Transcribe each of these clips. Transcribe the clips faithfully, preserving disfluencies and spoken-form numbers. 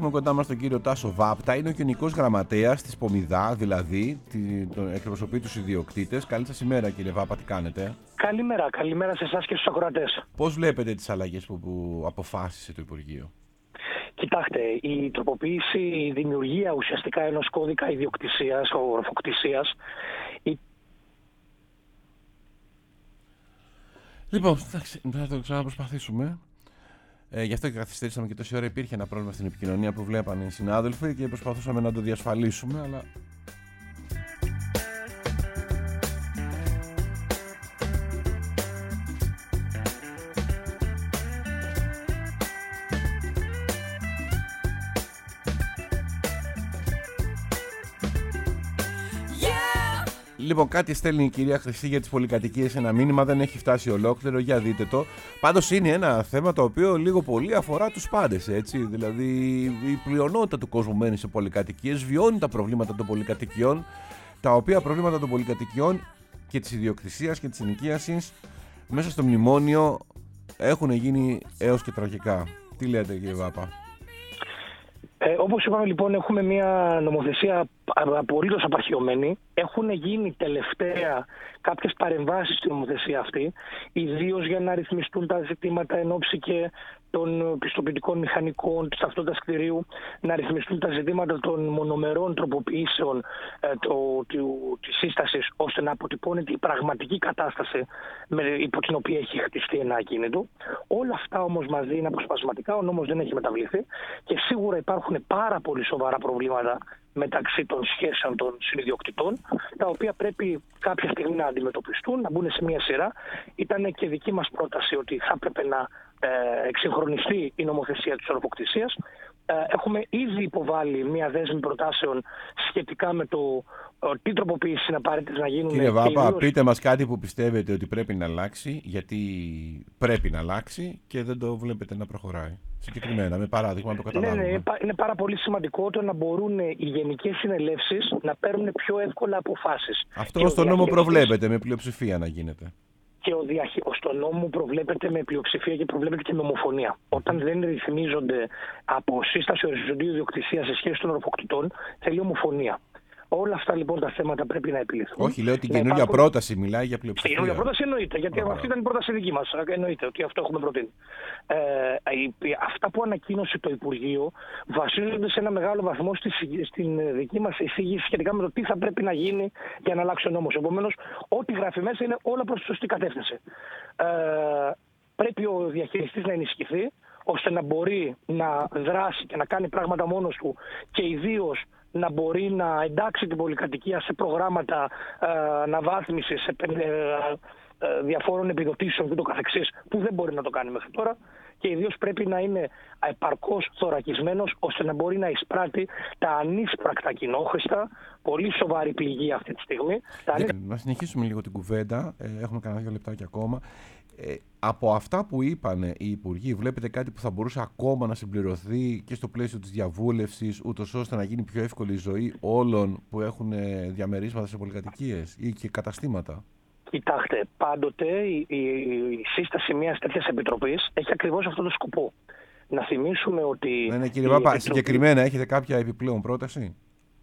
έχουμε κοντά μας τον κύριο Τάσο Βάπτα, είναι ο Γενικός Γραμματέας της Πομιδά, δηλαδή τον εκπροσωπεί τους ιδιοκτήτες. Καλή σας ημέρα, κύριε Βάπτα, τι κάνετε? Καλημέρα, καλημέρα σε εσάς και στους ακροατές. Πώς βλέπετε τις αλλαγές που, που αποφάσισε το Υπουργείο? Κοιτάξτε, η τροποποίηση, η δημιουργία ουσιαστικά ενός κώδικα ιδιοκτησίας, οροφοκτησίας. Η... Λοιπόν, θα το ξαναπροσπαθήσουμε. Ε, γι' αυτό και καθυστερήσαμε και τόση ώρα. Υπήρχε ένα πρόβλημα στην επικοινωνία που βλέπανε οι συνάδελφοι και προσπαθούσαμε να το διασφαλίσουμε, αλλά... Λοιπόν, κάτι στέλνει η κυρία Χρυσή για τις πολυκατοικίες, ένα μήνυμα, δεν έχει φτάσει ολόκληρο, για δείτε το. Πάντως είναι ένα θέμα το οποίο λίγο πολύ αφορά τους πάντες, έτσι. Δηλαδή η πλειονότητα του κόσμου μένει σε πολυκατοικίες, βιώνει τα προβλήματα των πολυκατοικιών, τα οποία προβλήματα των πολυκατοικιών και της ιδιοκτησίας και της ενοικίασης μέσα στο μνημόνιο έχουν γίνει έως και τραγικά. Τι λέτε, κύριε Βάπα? Ε, όπως είπαμε, λοιπόν, έχουμε μια νομοθεσία απολύτως απαρχαιωμένη. Έχουν γίνει τελευταία κάποιες παρεμβάσεις στην νομοθεσία αυτή, ιδίως για να ρυθμιστούν τα ζητήματα εν ώψη και των πιστοποιητικών μηχανικών, της ταυτότητας κτηρίου, να ρυθμιστούν τα ζητήματα των μονομερών τροποποιήσεων ε, το, το, της σύστασης, ώστε να αποτυπώνεται η πραγματική κατάσταση με, υπό την οποία έχει χτιστεί ένα ακίνητο. Όλα αυτά όμως μαζί είναι αποσπασματικά, ο νόμος δεν έχει μεταβληθεί και σίγουρα υπάρχουν πάρα πολύ σοβαρά προβλήματα μεταξύ των σχέσεων των συνιδιοκτητών, τα οποία πρέπει κάποια στιγμή να αντιμετωπιστούν, να μπουν σε μια σειρά. Ήταν και δική μας πρόταση ότι θα έπρεπε να ε, εξυγχρονιστεί η νομοθεσία της οροφοκτησίας. Ε, έχουμε ήδη υποβάλει μια δέσμη προτάσεων σχετικά με το ε, τι τροποποίησεις είναι απαραίτητες να γίνουν. Κύριε Βάπα, ιδίως... πείτε μας κάτι που πιστεύετε ότι πρέπει να αλλάξει, γιατί πρέπει να αλλάξει και δεν το βλέπετε να προχωράει. Συγκεκριμένα, με παράδειγμα, να το καταλάβουμε. Ναι, ναι, είναι πάρα πολύ σημαντικό το να μπορούν οι γενικές συνελεύσεις να παίρνουν πιο εύκολα αποφάσεις. Αυτό στον νόμο προβλέπεται με πλειοψηφία να γίνεται. Και ο διαχει... στον νόμο προβλέπεται με πλειοψηφία και προβλέπεται και με ομοφωνία. Όταν δεν ρυθμίζονται από σύσταση οριζοντίου ιδιοκτησία σε σχέση των οροφοκτητών, θέλει ομοφωνία. Όλα αυτά λοιπόν τα θέματα πρέπει να επιληθούν. Όχι, λέω ότι η καινούργια υπάρχουν... πρόταση μιλάει για πλειοψηφία. Η καινούργια πρόταση εννοείται, γιατί oh. αυτή ήταν η πρόταση δική μας. Εννοείται ότι αυτό έχουμε προτείνει. Ε, αυτά που ανακοίνωσε το Υπουργείο βασίζονται σε ένα μεγάλο βαθμό στη, στην δική μας εισήγηση σχετικά με το τι θα πρέπει να γίνει για να αλλάξει ο νόμος. Επομένως, ό,τι γράφει μέσα είναι όλα προς τη σωστή κατεύθυνση. Ε, πρέπει ο διαχειριστής να ενισχυθεί, ώστε να μπορεί να δράσει και να κάνει πράγματα μόνος του και ιδίως να μπορεί να εντάξει την πολυκατοικία σε προγράμματα ε, αναβάθμισης, σε ε, ε, διαφόρων επιδοτήσεων και το καθεξής, που δεν μπορεί να το κάνει μέχρι τώρα, και ιδίως πρέπει να είναι επαρκώς θωρακισμένος ώστε να μπορεί να εισπράττει τα ανίσπρακτα κοινόχρηστα, πολύ σοβαρή πληγή αυτή τη στιγμή. Για, να συνεχίσουμε λίγο την κουβέντα, ε, έχουμε κανένα δύο λεπτάκια ακόμα. Ε, από αυτά που είπαν οι υπουργοί, βλέπετε κάτι που θα μπορούσε ακόμα να συμπληρωθεί και στο πλαίσιο της διαβούλευσης, ούτως ώστε να γίνει πιο εύκολη η ζωή όλων που έχουν διαμερίσματα σε πολυκατοικίες ή και καταστήματα? Κοιτάξτε, πάντοτε η, η, η σύσταση μιας τέτοιας επιτροπής έχει ακριβώς αυτό το σκοπό. Να θυμίσουμε ότι... Ναι, ναι, κύριε Βάπα, επιτροπή... συγκεκριμένα έχετε κάποια επιπλέον πρόταση?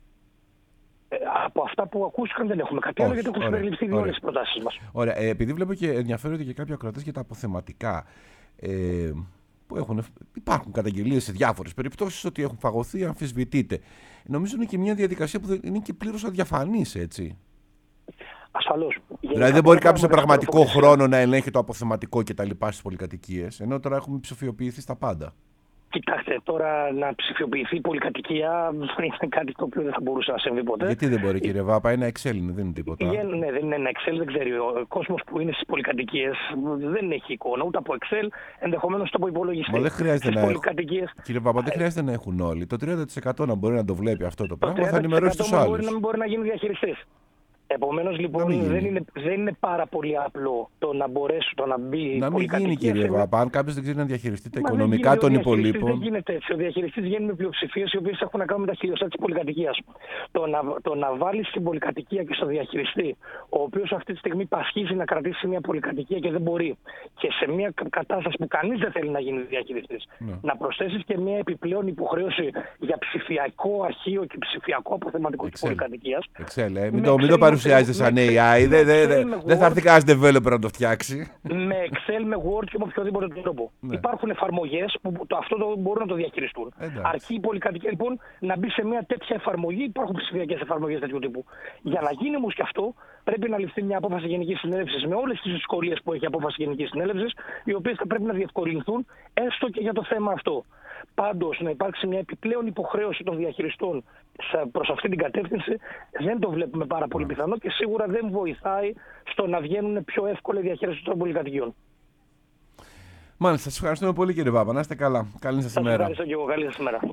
Από αυτά που ακούστηκαν δεν έχουμε κάτι άλλο, γιατί έχουν συμπεριληφθεί δύο όλες τις προτάσεις μας. Ωραία. Ε, επειδή βλέπω και ενδιαφέρονται και κάποιοι ακροατές για τα αποθεματικά, ε, που έχουν, υπάρχουν καταγγελίες σε διάφορες περιπτώσεις ότι έχουν φαγωθεί, αμφισβητείται. Νομίζω είναι και μια διαδικασία που είναι και πλήρως αδιαφανής, έτσι. Ασφαλώς. Δηλαδή δεν μπορεί κάποιος σε πραγματικό χρόνο να ελέγχει το αποθεματικό και τα λοιπά στις πολυκατοικίες, ενώ τώρα έχουμε ψηφιοποιηθεί στα πάντα. Κοιτάξτε, τώρα να ψηφιοποιηθεί η πολυκατοικία είναι κάτι το οποίο δεν θα μπορούσε να συμβεί ποτέ. Γιατί δεν μπορεί, κύριε Βάπα, ένα Excel είναι, δεν είναι τίποτα. Ναι, δεν είναι ένα Excel, δεν ξέρει. Ο κόσμος που είναι στις πολυκατοικίες δεν έχει εικόνα ούτε από Excel, ενδεχομένως ούτε από υπολογιστή. Μα δεν χρειάζεται να έχουν. Κύριε Βάπα, δεν χρειάζεται να έχουν όλοι. Το τριάντα τοις εκατό να μπορεί να το βλέπει αυτό το πράγμα, θα ενημερώσει τους άλλους. Μπορεί να μην μπορεί να γίνει διαχειριστής. Επομένως λοιπόν δεν είναι, δεν είναι πάρα πολύ απλό το να μπορέσει το να μπει. Να μην γίνει, κύριε Βάπα, αν κάποιος δεν ξέρει να διαχειριστεί τα Μα οικονομικά των υπολείπων. Δεν γίνεται έτσι. Ο διαχειριστής βγαίνει με πλειοψηφίες οι οποίες έχουν να κάνουν με τα χιλιοστά της πολυκατοικίας. Το να, το να βάλει στην πολυκατοικία και στο διαχειριστή, ο οποίος αυτή τη στιγμή πασχίζει να κρατήσει μια πολυκατοικία και δεν μπορεί, και σε μια κατάσταση που κανείς δεν θέλει να γίνει διαχειριστής, ναι. να προσθέσεις και μια επιπλέον υποχρέωση για ψηφιακό αρχείο και ψηφιακό αποθεματικό της πολυκατοικίας. Excel, ε. Μην το, το παρουσιάζετε σαν έι άι. Δεν δε, δε, δε θα έρθει κανένας developer να το φτιάξει. Με Excel, με Word και με οποιοδήποτε τρόπο. Ναι. Υπάρχουν εφαρμογές που το, αυτό το μπορούν να το διαχειριστούν. Εντάξει. Αρκεί η πολυκατοικία λοιπόν να μπει σε μια τέτοια εφαρμογή. Υπάρχουν ψηφιακές εφαρμογές τέτοιου τύπου. Για να γίνει όμως και αυτό, πρέπει να ληφθεί μια απόφαση Γενικής Συνέλευσης με όλες τις δυσκολίες που έχει η απόφαση Γενικής Συνέλευσης, οι οποίες θα πρέπει να διευκολυνθούν έστω και για το θέμα αυτό. Πάντως, να υπάρξει μια επιπλέον υποχρέωση των διαχειριστών προς αυτή την κατεύθυνση δεν το βλέπουμε πάρα πολύ πιθανό και σίγουρα δεν βοηθάει στο να βγαίνουν πιο εύκολα οι διαχειριστές των πολυκατοικιών. Μάλιστα, σας ευχαριστούμε πολύ, κύριε Βάπα. Να είστε καλά. Καλή σας ημέρα. Σας ευχαριστώ και εγώ. Καλή σας ημέρα.